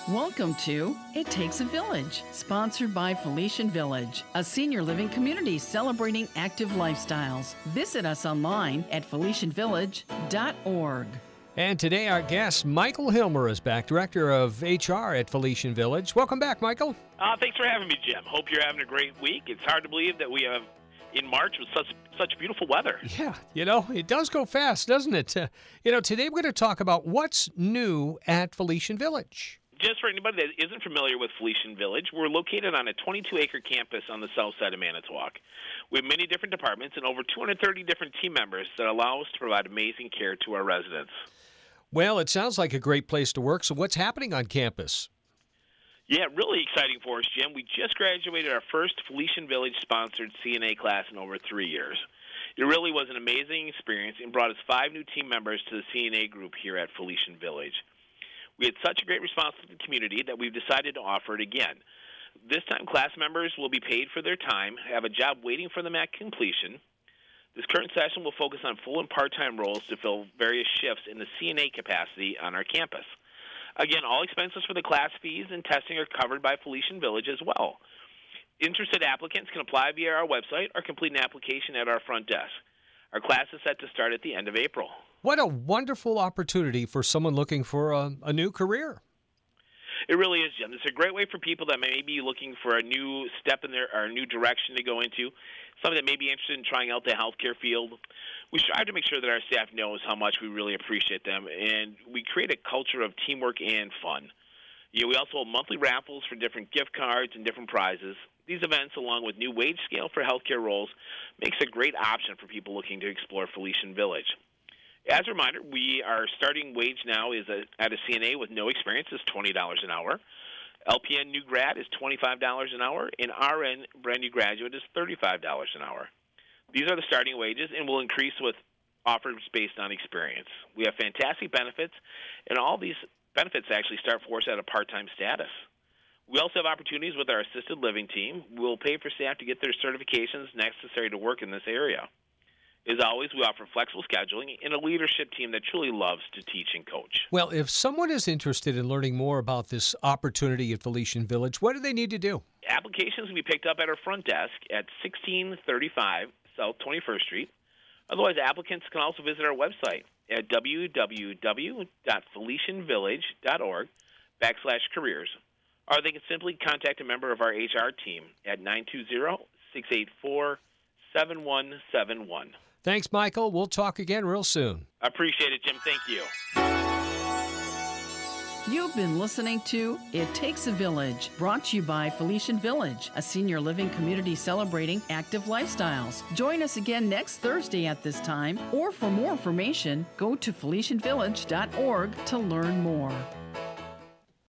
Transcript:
Welcome to It Takes a Village, sponsored by Felician Village, a senior living community celebrating active lifestyles. Visit us online at felicianvillage.org. And today our guest, Michael Hilmer, is back, Director of HR at Felician Village. Welcome back, Michael. Thanks for having me, Jim. Hope you're having a great week. It's hard to believe that we have in March with such beautiful weather. Yeah, it does go fast, doesn't it? Today we're going to talk about what's new at Felician Village. Just for anybody that isn't familiar with Felician Village, we're located on a 22-acre campus on the south side of Manitowoc. We have many different departments and over 230 different team members that allow us to provide amazing care to our residents. Well, it sounds like a great place to work. So what's happening on campus? Yeah, really exciting for us, Jim. We just graduated our first Felician Village-sponsored CNA class in over 3 years. It really was an amazing experience and brought us 5 new team members to the CNA group here at Felician Village. We had such a great response from the community that we've decided to offer it again. This time, class members will be paid for their time, have a job waiting for them at completion. This current session will focus on full and part-time roles to fill various shifts in the CNA capacity on our campus. Again, all expenses for the class fees and testing are covered by Felician Village as well. Interested applicants can apply via our website or complete an application at our front desk. Our class is set to start at the end of April. What a wonderful opportunity for someone looking for a new career. It really is, Jim. It's a great way for people that may be looking for a new step in their or a new direction to go into, somebody that may be interested in trying out the healthcare field. We strive to make sure that our staff knows how much we really appreciate them, and we create a culture of teamwork and fun. We also have monthly raffles for different gift cards and different prizes. These events, along with new wage scale for healthcare roles, makes a great option for people looking to explore Felician Village. As a reminder, our starting wage now is at a CNA with no experience is $20 an hour. LPN new grad is $25 an hour, and RN brand new graduate is $35 an hour. These are the starting wages and will increase with offers based on experience. We have fantastic benefits, and all these benefits actually start for us at a part-time status. We also have opportunities with our assisted living team. We'll pay for staff to get their certifications necessary to work in this area. As always, we offer flexible scheduling and a leadership team that truly loves to teach and coach. Well, if someone is interested in learning more about this opportunity at Felician Village, what do they need to do? Applications will be picked up at our front desk at 1635 South 21st Street. Otherwise, applicants can also visit our website at www.felicianvillage.org/careers, or they can simply contact a member of our HR team at 920-684-7171. Thanks, Michael. We'll talk again real soon. I appreciate it, Jim. Thank you. You've been listening to It Takes a Village, brought to you by Felician Village, a senior living community celebrating active lifestyles. Join us again next Thursday at this time, or for more information, go to felicianvillage.org to learn more.